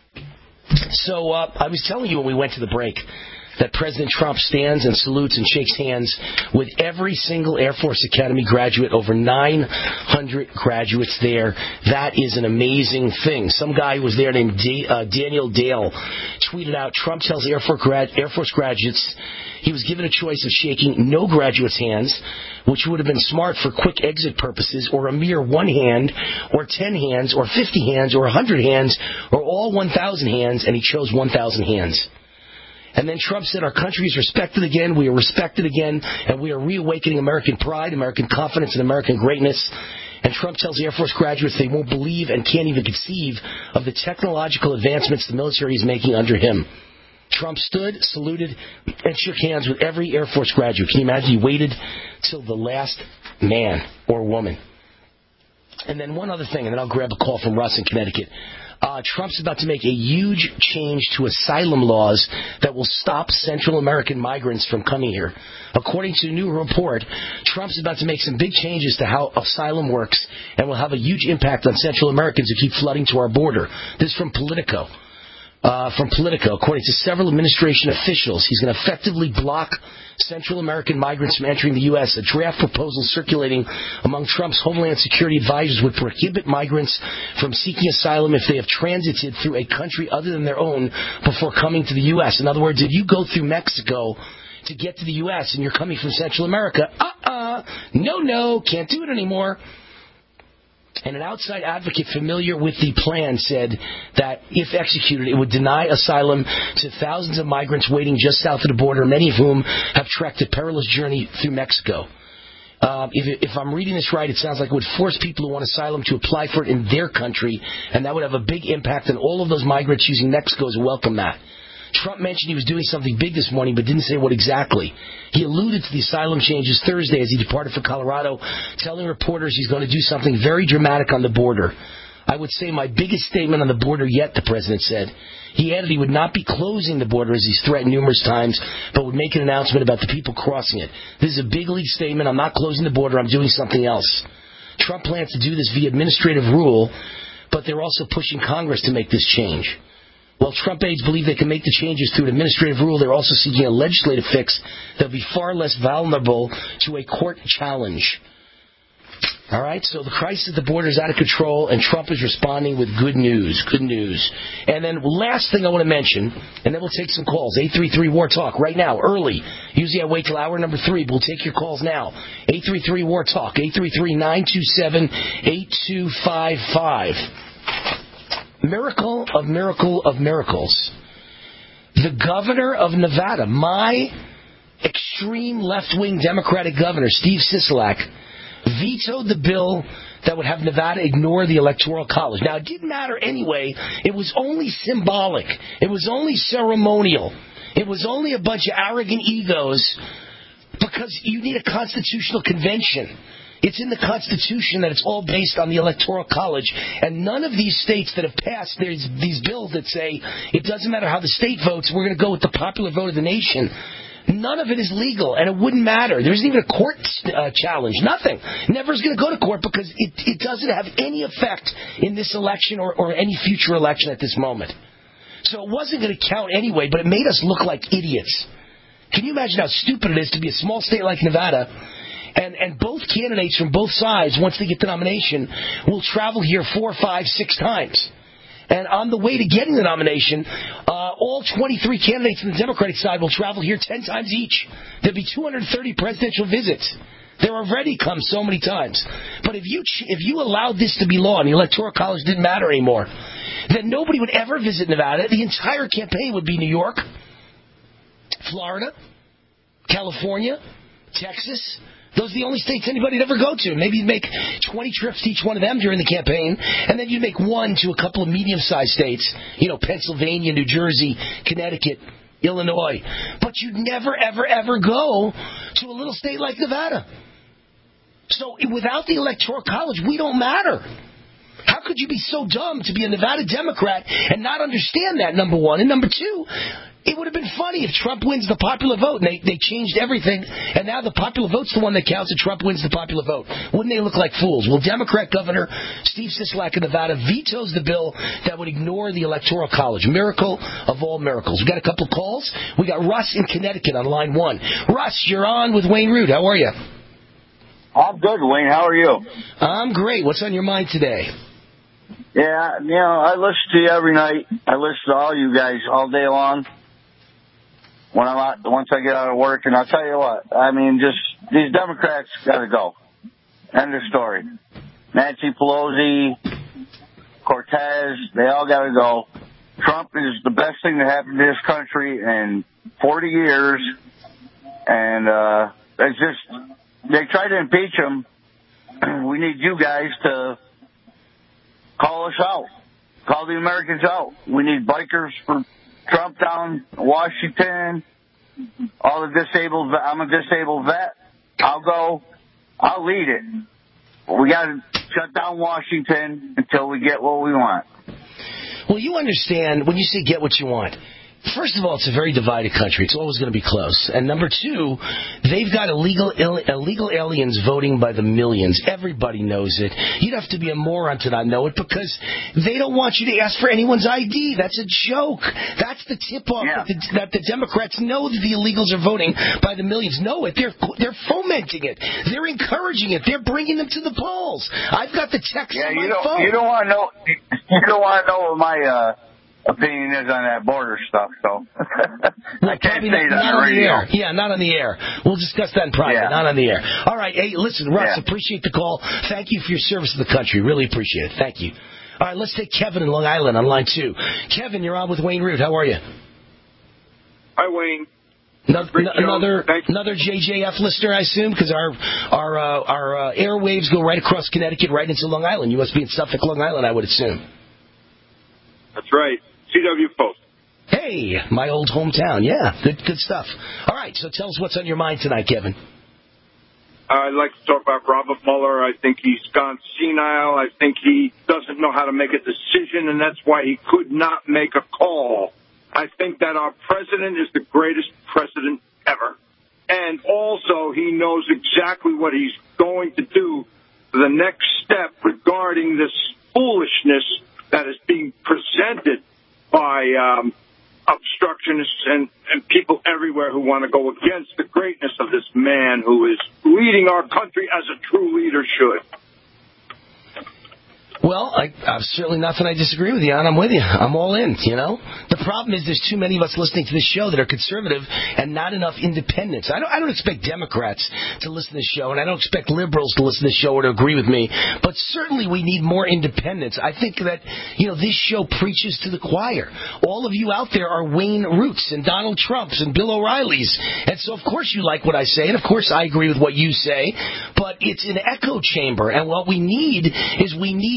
So uh, I was telling you when we went to the break that President Trump stands and salutes and shakes hands with every single Air Force Academy graduate, over nine hundred graduates there. That is an amazing thing. Some guy who was there named D- uh, Daniel Dale tweeted out, Trump tells Air Force, grad- Air Force graduates he was given a choice of shaking no graduates' hands, which would have been smart for quick exit purposes, or a mere one hand, or ten hands, or fifty hands, or one hundred hands, or all one thousand hands, and he chose one thousand hands. And then Trump said, our country is respected again, we are respected again, and we are reawakening American pride, American confidence, and American greatness. And Trump tells Air Force graduates they won't believe and can't even conceive of the technological advancements the military is making under him. Trump stood, saluted, and shook hands with every Air Force graduate. Can you imagine? He waited till the last man or woman. And then one other thing, and then I'll grab a call from Russ in Connecticut. Uh, Trump's about to make a huge change to asylum laws that will stop Central American migrants from coming here. According to a new report, Trump's about to make some big changes to how asylum works and will have a huge impact on Central Americans who keep flooding to our border. This is from Politico. Uh, from Politico, according to several administration officials, he's going to effectively block Central American migrants from entering the U S. A draft proposal circulating among Trump's Homeland Security advisors would prohibit migrants from seeking asylum if they have transited through a country other than their own before coming to the U S. In other words, if you go through Mexico to get to the U S and you're coming from Central America, uh-uh, no, no, can't do it anymore. And an outside advocate familiar with the plan said that if executed, it would deny asylum to thousands of migrants waiting just south of the border, many of whom have trekked a perilous journey through Mexico. Uh, if, if I'm reading this right, it sounds like it would force people who want asylum to apply for it in their country, and that would have a big impact on all of those migrants using Mexico as a welcome mat. Trump mentioned he was doing something big this morning, but didn't say what exactly. He alluded to the asylum changes Thursday as he departed for Colorado, telling reporters he's going to do something very dramatic on the border. I would say my biggest statement on the border yet, the president said. He added he would not be closing the border as he's threatened numerous times, but would make an announcement about the people crossing it. This is a big league statement. I'm not closing the border. I'm doing something else. Trump plans to do this via administrative rule, but they're also pushing Congress to make this change. While Trump aides believe they can make the changes through an administrative rule, they're also seeking a legislative fix that will be far less vulnerable to a court challenge. All right, so the crisis at the border is out of control, and Trump is responding with good news, good news. And then last thing I want to mention, and then we'll take some calls, eight three three, W A R, TALK, right now, early. Usually I wait till hour number three, but we'll take your calls now. eight three three, W A R, TALK, eight three three, nine two seven, eight two five five. Miracle of miracle of miracles. The governor of Nevada, my extreme left-wing Democratic governor, Steve Sisolak, vetoed the bill that would have Nevada ignore the Electoral College. Now, it didn't matter anyway. It was only symbolic. It was only ceremonial. It was only a bunch of arrogant egos because you need a constitutional convention. It's in the Constitution that it's all based on the Electoral College. And none of these states that have passed these, these bills that say it doesn't matter how the state votes, we're going to go with the popular vote of the nation. None of it is legal, and it wouldn't matter. There isn't even a court uh, challenge. Nothing. Never is going to go to court because it, it doesn't have any effect in this election or, or any future election at this moment. So it wasn't going to count anyway, but it made us look like idiots. Can you imagine how stupid it is to be a small state like Nevada, and, and both candidates from both sides, once they get the nomination, will travel here four, five, six times. And on the way to getting the nomination, uh, all twenty-three candidates on the Democratic side will travel here ten times each. There'll be two hundred thirty presidential visits. They're already come so many times. But if you if you allowed this to be law and the Electoral College didn't matter anymore, then nobody would ever visit Nevada. The entire campaign would be New York, Florida, California, Texas. Those are the only states anybody would ever go to. Maybe you'd make twenty trips to each one of them during the campaign, and then you'd make one to a couple of medium-sized states, you know, Pennsylvania, New Jersey, Connecticut, Illinois. But you'd never, ever, ever go to a little state like Nevada. So without the Electoral College, we don't matter. How could you be so dumb to be a Nevada Democrat and not understand that, number one? And number two, it would have been funny if Trump wins the popular vote and they, they changed everything, and now the popular vote's the one that counts and Trump wins the popular vote. Wouldn't they look like fools? Well, Democrat Governor Steve Sisolak of Nevada vetoes the bill that would ignore the Electoral College. Miracle of all miracles. We got a couple calls. We got Russ in Connecticut on line one. Russ, you're on with Wayne Root. How are you? I'm good, Wayne. How are you? I'm great. What's on your mind today? Yeah, you know, I listen to you every night. I listen to all you guys all day long. When I'm out, once I get out of work, and I'll tell you what, I mean, just these Democrats got to go. End of story. Nancy Pelosi, Cortez, they all got to go. Trump is the best thing that happened to this country in forty years, and uh, it's just they try to impeach him. We need you guys to call us out, call the Americans out. We need bikers for Trump down Washington, all the disabled, I'm a disabled vet. I'll go, I'll lead it. We got to shut down Washington until we get what we want. Well, you understand, when you say get what you want, first of all, it's a very divided country. It's always going to be close. And number two, they've got illegal illegal aliens voting by the millions. Everybody knows it. You'd have to be a moron to not know it because they don't want you to ask for anyone's I D. That's a joke. That's the tip-off yeah. that, the, that the Democrats know that the illegals are voting by the millions. Know it. They're they're fomenting it. They're encouraging it. They're bringing them to the polls. I've got the text yeah, on my you don't, phone. You don't want to know. You don't want to know what my uh, opinion is on that border stuff, so well, I can't say not, that not on on the the radio. air. Yeah, not on the air. We'll discuss that in private, yeah. not on the air. All right, hey, listen, Russ, yeah. appreciate the call. Thank you for your service to the country. Really appreciate it. Thank you. All right, let's take Kevin in Long Island on line two. Kevin, you're on with Wayne Root. How are you? Hi, Wayne. Another another, another J J F listener, I assume, because our our uh, our uh, airwaves go right across Connecticut, right into Long Island. You must be in Suffolk, Long Island, I would assume. That's right. C W Post. Hey, my old hometown. Yeah, good good stuff. All right, so tell us what's on your mind tonight, Kevin. I'd like to talk about Robert Mueller. I think he's gone senile. I think he doesn't know how to make a decision, and that's why he could not make a call. I think that our president is the greatest president ever. And also, he knows exactly what he's going to do for the next step regarding this foolishness that is being presented by um, obstructionists and, and people everywhere who want to go against the greatness of this man who is leading our country as a true leader should. Well, I, I've certainly nothing I disagree with you on. I'm with you. I'm all in, you know. The problem is there's too many of us listening to this show that are conservative and not enough independents. I don't, I don't expect Democrats to listen to this show, and I don't expect liberals to listen to this show or to agree with me. But certainly we need more independents. I think that, you know, this show preaches to the choir. All of you out there are Wayne Roots and Donald Trumps and Bill O'Reillys. And so, of course, you like what I say, and of course I agree with what you say. But it's an echo chamber, and what we need is we need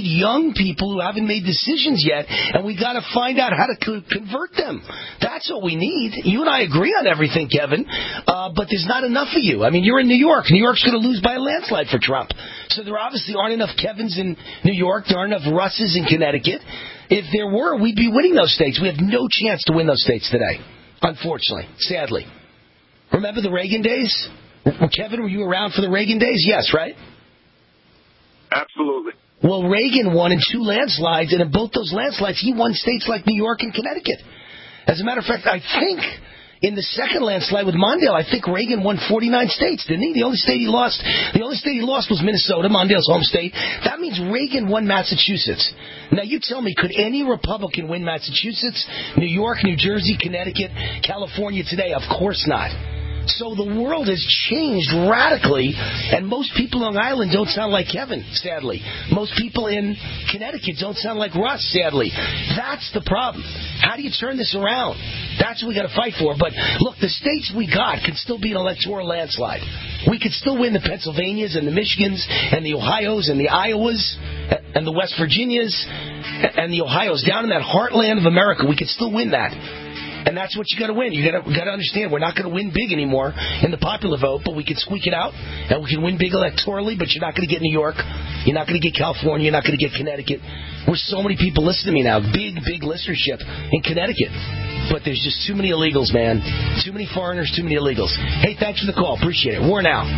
young people who haven't made decisions yet, and we got to find out how to co- convert them. That's what we need. You and I agree on everything, Kevin, uh, but there's not enough of you. I mean, you're in New York. New York's going to lose by a landslide for Trump. So there obviously aren't enough Kevins in New York. There aren't enough Russes in Connecticut. If there were, we'd be winning those states. We have no chance to win those states today, unfortunately, sadly. Remember the Reagan days? Kevin, were you around for the Reagan days? Yes, right? Absolutely. Well, Reagan won in two landslides, and in both those landslides, he won states like New York and Connecticut. As a matter of fact, I think in the second landslide with Mondale, I think Reagan won forty-nine states, didn't he? The only state he lost, the only state he lost was Minnesota, Mondale's home state. That means Reagan won Massachusetts. Now, you tell me, could any Republican win Massachusetts, New York, New Jersey, Connecticut, California today? Of course not. So the world has changed radically, and most people on Long Island don't sound like Kevin, sadly. Most people in Connecticut don't sound like Russ, sadly. That's the problem. How do you turn this around? That's what we got to fight for. But look, the states we got could still be an electoral landslide. We could still win the Pennsylvanias and the Michigans and the Ohios and the Iowas and the West Virginias and the Ohios down in that heartland of America. We could still win that. And that's what you got to win. You got to got to understand we're not going to win big anymore in the popular vote, but we can squeak it out and we can win big electorally. But you're not going to get New York, you're not going to get California, you're not going to get Connecticut. We're so many people listening to me now, big big listenership in Connecticut. But there's just too many illegals, man. Too many foreigners, too many illegals. Hey, thanks for the call. Appreciate it. War now.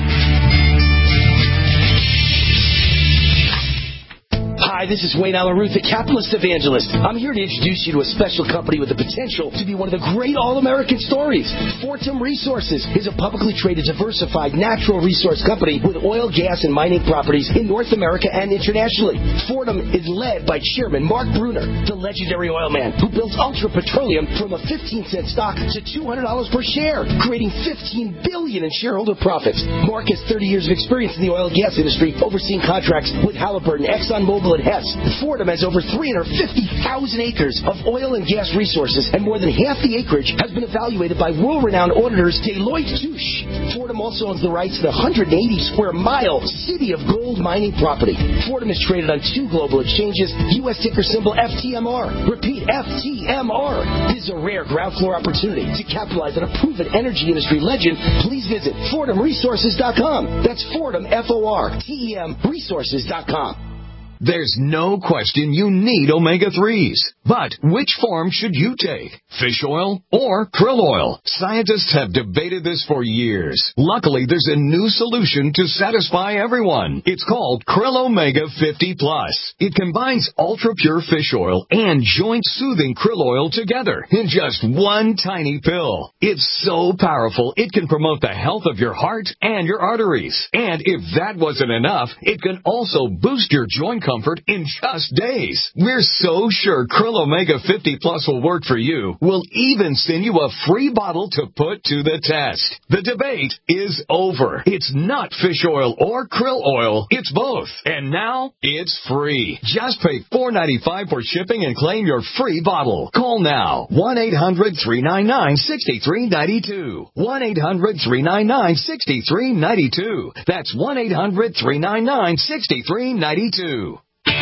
Hi, this is Wayne Allen Ruth, the Capitalist Evangelist. I'm here to introduce you to a special company with the potential to be one of the great all-American stories. Fortum Resources is a publicly traded, diversified, natural resource company with oil, gas, and mining properties in North America and internationally. Fortum is led by Chairman Mark Bruner, the legendary oil man who built Ultra Petroleum from a fifteen cent stock to two hundred dollars per share, creating fifteen billion dollars in shareholder profits. Mark has thirty years of experience in the oil and gas industry, overseeing contracts with Halliburton, ExxonMobil, and Hess. Fortum has over three hundred fifty thousand acres of oil and gas resources, and more than half the acreage has been evaluated by world-renowned auditors Deloitte Touche. Fortum also owns the rights to the one hundred eighty square mile City of Gold mining property. Fortum is traded on two global exchanges, U S ticker symbol F T M R. Repeat, F T M R. This is a rare ground floor opportunity to capitalize on a proven energy industry legend. Please visit Fortum Resources dot com. That's Fortum, F O R T E M, Resources dot com. There's no question you need omega threes. But which form should you take? Fish oil or krill oil? Scientists have debated this for years. Luckily, there's a new solution to satisfy everyone. It's called Krill Omega fifty plus. It combines ultra-pure fish oil and joint-soothing krill oil together in just one tiny pill. It's so powerful, it can promote the health of your heart and your arteries. And if that wasn't enough, it can also boost your joint comfort in just days. We're so sure Krill Omega fifty plus will work for you. We'll even send you a free bottle to put to the test. The debate is over. It's not fish oil or krill oil. It's both. And now it's free. Just pay four dollars and ninety-five cents for shipping and claim your free bottle. Call now. one eight hundred three nine nine six three nine two. one eight hundred three nine nine six three nine two. That's one eight hundred three nine nine six three nine two.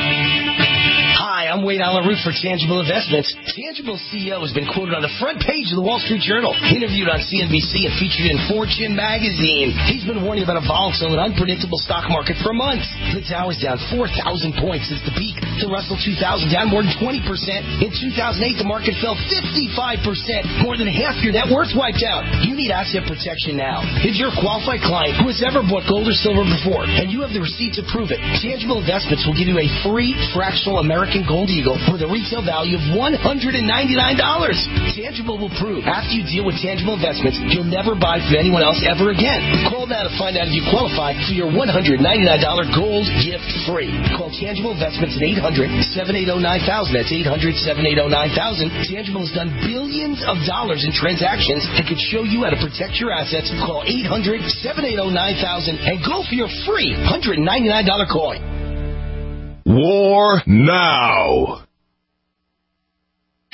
Hi, I'm Wade Allen Root for Tangible Investments. Tangible's C E O has been quoted on the front page of the Wall Street Journal, interviewed on C N B C, and featured in Fortune magazine. He's been warning about a volatile and unpredictable stock market for months. The Dow is down four thousand points since the peak. The Russell two thousand down more than twenty percent. In two thousand eight, the market fell fifty-five percent. More than half your net worth wiped out. You need asset protection now. If you're a qualified client who has ever bought gold or silver before, and you have the receipt to prove it, Tangible Investments will give you a free fractional American Gold Eagle with a retail value of one hundred ninety-nine dollars. Tangible will prove after you deal with Tangible Investments, you'll never buy from anyone else ever again. Call now to find out if you qualify for your one hundred ninety-nine dollars gold gift free. Call Tangible Investments at eight hundred seven eight zero nine thousand. That's eight hundred seven eight zero nine thousand. Tangible has done billions of dollars in transactions and can show you how to protect your assets. Call eight hundred seven eight zero nine thousand and go for your free one hundred ninety-nine dollars coin. War now.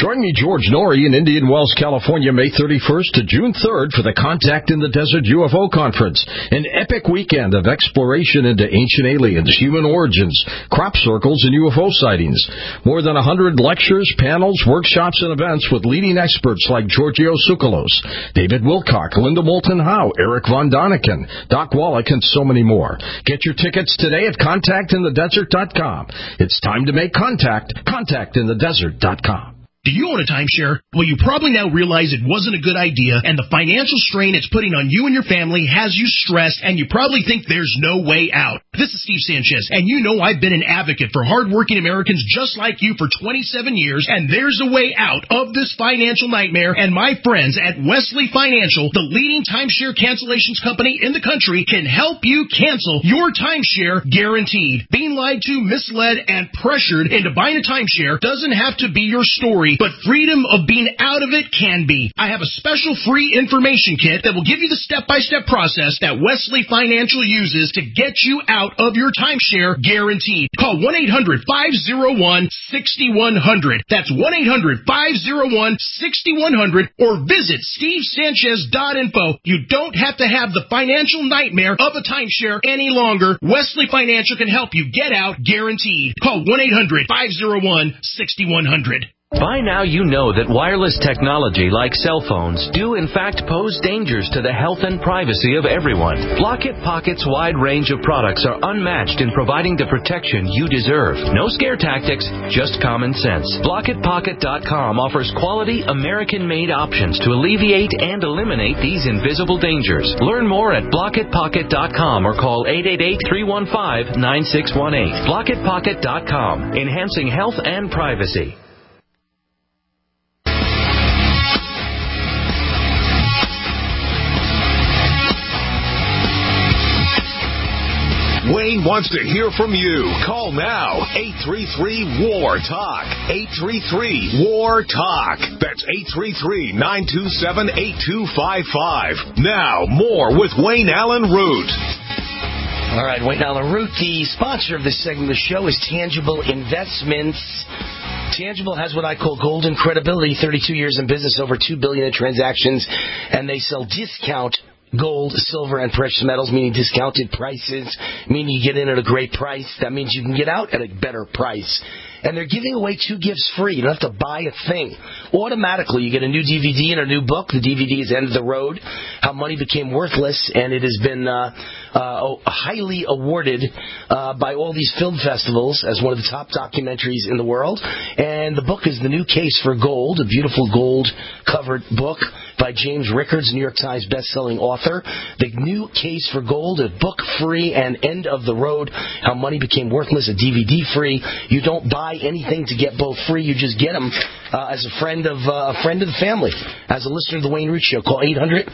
Join me, George Norrie, in Indian Wells, California, May thirty-first to June third for the Contact in the Desert U F O Conference, an epic weekend of exploration into ancient aliens, human origins, crop circles, and U F O sightings. More than one hundred lectures, panels, workshops, and events with leading experts like Giorgio Tsoukalos, David Wilcock, Linda Moulton Howe, Eric Von Daniken, Doc Wallach, and so many more. Get your tickets today at contact in the desert dot com. It's time to make contact. contact in the desert dot com. Do you own a timeshare? Well, you probably now realize it wasn't a good idea, and the financial strain it's putting on you and your family has you stressed, and you probably think there's no way out. This is Steve Sanchez, and you know I've been an advocate for hardworking Americans just like you for twenty-seven years, and there's a way out of this financial nightmare, and my friends at Wesley Financial, the leading timeshare cancellations company in the country, can help you cancel your timeshare guaranteed. Being lied to, misled, and pressured into buying a timeshare doesn't have to be your story, but freedom of being out of it can be. I have a special free information kit that will give you the step-by-step process that Wesley Financial uses to get you out of your timeshare guaranteed. Call one eight hundred five oh one six one zero zero. That's one eight hundred five oh one six one zero zero or visit steve sanchez dot info. You don't have to have the financial nightmare of a timeshare any longer. Wesley Financial can help you get out guaranteed. Call one eight hundred five oh one six one zero zero. By now you know that wireless technology like cell phones do in fact pose dangers to the health and privacy of everyone. Blockit Pocket's wide range of products are unmatched in providing the protection you deserve. No scare tactics, just common sense. Blockit Pocket dot com offers quality American-made options to alleviate and eliminate these invisible dangers. Learn more at Blockit Pocket dot com or call eight eight eight, three one five, nine six one eight. Blockit Pocket dot com, enhancing health and privacy. Wayne wants to hear from you. Call now. eight three three, W A R, TALK. eight three three, W A R, TALK. That's eight three three, nine two seven, eight two five five. Now, more with Wayne Allen Root. All right, Wayne Allen Root. The sponsor of this segment of the show is Tangible Investments. Tangible has what I call golden credibility. thirty-two years in business, over two billion dollars in transactions, and they sell discount gold, silver, and precious metals, meaning discounted prices, meaning you get in at a great price. That means you can get out at a better price. And they're giving away two gifts free. You don't have to buy a thing. Automatically, you get a new D V D and a new book. The D V D is End of the Road, How Money Became Worthless, and it has been uh, uh, highly awarded uh, by all these film festivals as one of the top documentaries in the world. And the book is The New Case for Gold, a beautiful gold-covered book by James Rickards, New York Times best-selling author. The New Case for Gold, a book free, and End of the Road, How Money Became Worthless, a D V D free. You don't buy anything to get both free. You just get them uh, as a friend of uh, a friend of the family, as a listener of the Wayne Root Show. Call eight hundred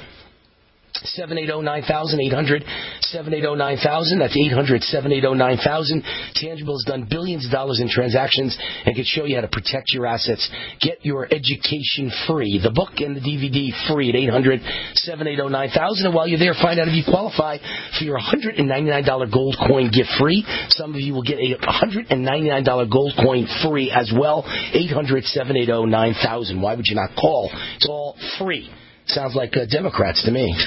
seven eight zero nine thousand, eight hundred seven eight zero nine thousand. That's eight hundred seven eight zero nine thousand. Tangible has done billions of dollars in transactions and can show you how to protect your assets. Get your education free. The book and the D V D free at eight hundred seven eight zero nine thousand. And while you're there, find out if you qualify for your one hundred ninety-nine dollars gold coin gift free. Some of you will get a one hundred ninety-nine dollars gold coin free as well. eight hundred seven eight zero nine thousand. Why would you not call? It's all free. Sounds like uh, Democrats to me.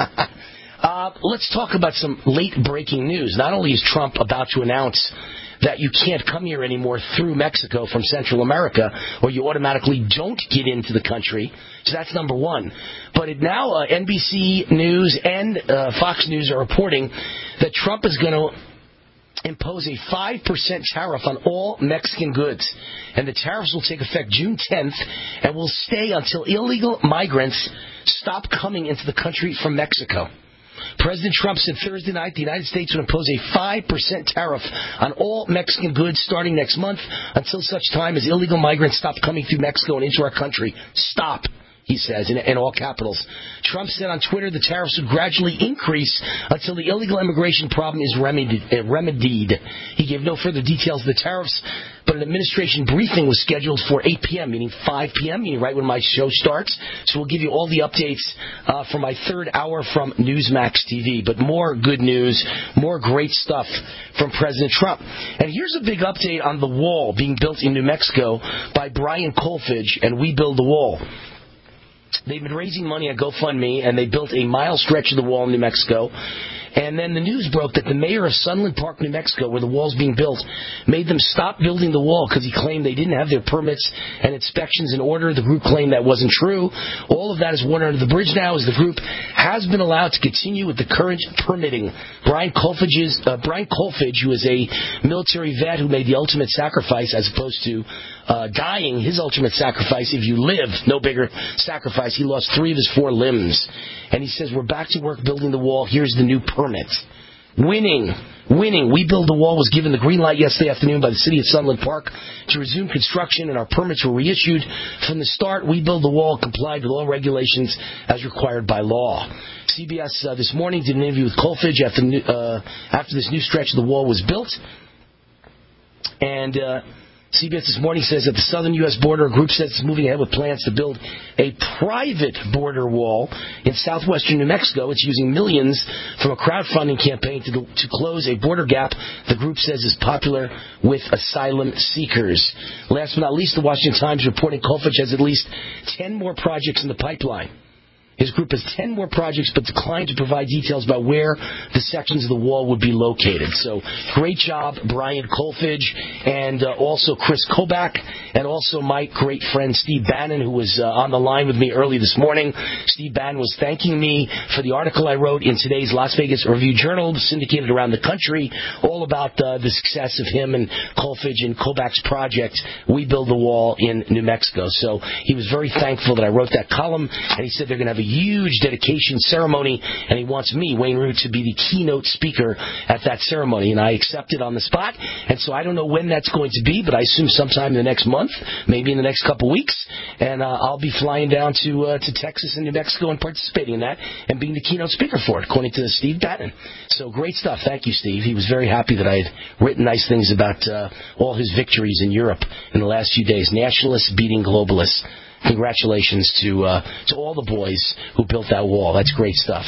uh, let's talk about some late-breaking news. Not only is Trump about to announce that you can't come here anymore through Mexico from Central America, or you automatically don't get into the country, so that's number one. But it now uh, N B C News and uh, Fox News are reporting that Trump is going to impose a five percent tariff on all Mexican goods. And the tariffs will take effect June tenth and will stay until illegal migrants stop coming into the country from Mexico. President Trump said Thursday night the United States would impose a five percent tariff on all Mexican goods starting next month until such time as illegal migrants stop coming through Mexico and into our country. Stop, he says, in, in all capitals. Trump said on Twitter the tariffs would gradually increase until the illegal immigration problem is remedied. Uh, remedied. He gave no further details of the tariffs, but but an administration briefing was scheduled for eight p.m., meaning five p.m., meaning right when my show starts. So we'll give you all the updates uh, for my third hour from Newsmax T V. But more good news, more great stuff from President Trump. And here's a big update on the wall being built in New Mexico by Brian Kolfage and We Build the Wall. They've been raising money on GoFundMe, and they built a mile stretch of the wall in New Mexico. And then the news broke that the mayor of Sunland Park, New Mexico, where the wall's being built, made them stop building the wall because he claimed they didn't have their permits and inspections in order. The group claimed that wasn't true. All of that is water under the bridge now, as the group has been allowed to continue with the current permitting. Brian Kolfage, uh, Brian Kolfage, who is a military vet who made the ultimate sacrifice as opposed to uh, dying, his ultimate sacrifice, if you live, no bigger sacrifice. He lost three of his four limbs. And he says, we're back to work building the wall. Here's the new permit. Winning. Winning. We Build the Wall was given the green light yesterday afternoon by the city of Sunland Park to resume construction, and our permits were reissued. From the start, We Build the Wall complied with all regulations as required by law. C B S uh, this morning did an interview with Kolfage after, uh, after this new stretch of the wall was built. And Uh, C B S this morning says at the southern U S border, a group says it's moving ahead with plans to build a private border wall in southwestern New Mexico. It's using millions from a crowdfunding campaign to, to close a border gap the group says is popular with asylum seekers. Last but not least, the Washington Times reporting Kolfage has at least ten more projects in the pipeline. His group has ten more projects, but declined to provide details about where the sections of the wall would be located. So, great job, Brian Kolfage, and uh, also Chris Kobach, and also my great friend Steve Bannon, who was uh, on the line with me early this morning. Steve Bannon was thanking me for the article I wrote in today's Las Vegas Review-Journal, syndicated around the country, all about uh, the success of him and Kolfage and Kobach's project, We Build the Wall in New Mexico. So, he was very thankful that I wrote that column, and he said they're going to have a huge dedication ceremony, and he wants me, Wayne Root, to be the keynote speaker at that ceremony, and I accepted on the spot. And so I don't know when that's going to be, but I assume sometime in the next month, maybe in the next couple weeks, and uh, I'll be flying down to uh, to Texas and New Mexico and participating in that and being the keynote speaker for it, according to Steve Bannon. So great stuff. Thank you, Steve. He was very happy that I had written nice things about uh, all his victories in Europe in the last few days. Nationalists beating globalists. Congratulations to uh, to all the boys who built that wall. That's great stuff.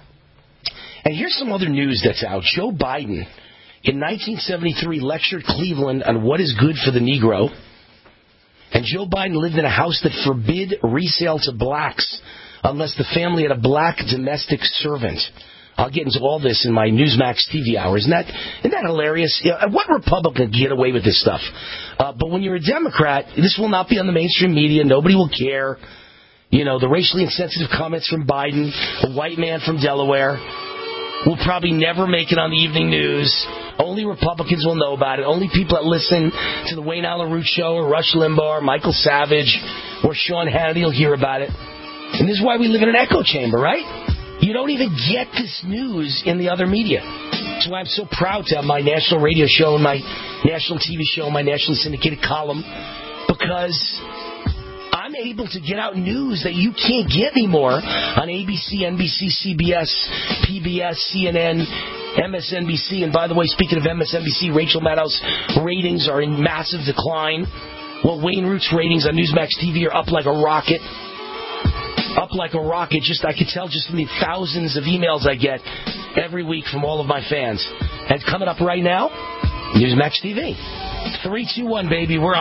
And here's some other news that's out. Joe Biden, in nineteen seventy-three, lectured Cleveland on what is good for the Negro. And Joe Biden lived in a house that forbid resale to blacks unless the family had a black domestic servant. I'll get into all this in my Newsmax T V hour. Isn't that, isn't that hilarious? You know, what Republican can get away with this stuff? Uh, but when you're a Democrat, this will not be on the mainstream media. Nobody will care. You know, the racially insensitive comments from Biden, a white man from Delaware, will probably never make it on the evening news. Only Republicans will know about it. Only people that listen to the Wayne Allen Root Show or Rush Limbaugh or Michael Savage or Sean Hannity will hear about it. And this is why we live in an echo chamber, right? You don't even get this news in the other media. That's why I'm so proud to have my national radio show and my national T V show and my nationally syndicated column, because I'm able to get out news that you can't get anymore on A B C, N B C, C B S, P B S, C N N, M S N B C. And by the way, speaking of M S N B C, Rachel Maddow's ratings are in massive decline. Well, Wayne Root's ratings on Newsmax T V are up like a rocket. Up like a rocket. Just I could tell just from the thousands of emails I get every week from all of my fans. And coming up right now, Newsmax T V. three two one, baby, we're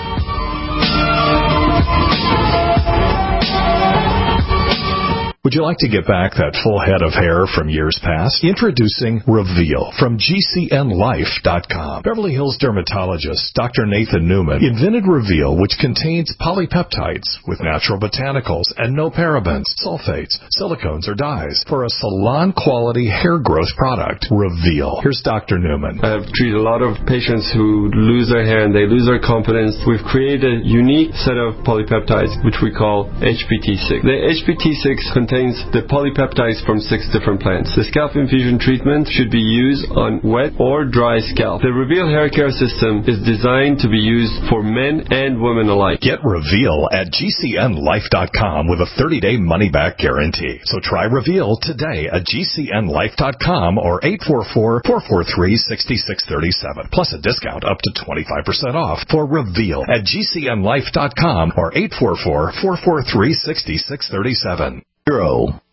on. Would you like to get back that full head of hair from years past? Introducing Reveal from G C N life dot com. Beverly Hills dermatologist Doctor Nathan Newman invented Reveal, which contains polypeptides with natural botanicals and no parabens, sulfates, silicones, or dyes for a salon-quality hair growth product. Reveal. Here's Doctor Newman. I've treated a lot of patients who lose their hair and they lose their confidence. We've created a unique set of polypeptides, which we call H P T six. The H P T six contains contains the polypeptides from six different plants. The scalp infusion treatment should be used on wet or dry scalp. The Reveal hair care system is designed to be used for men and women alike. Get Reveal at G C N life dot com with a thirty-day money-back guarantee. So try Reveal today at G C N life dot com or eight four four, four four three, six six three seven. Plus a discount up to twenty-five percent off for Reveal at G C N life dot com or eight four four, four four three, six six three seven. Zero.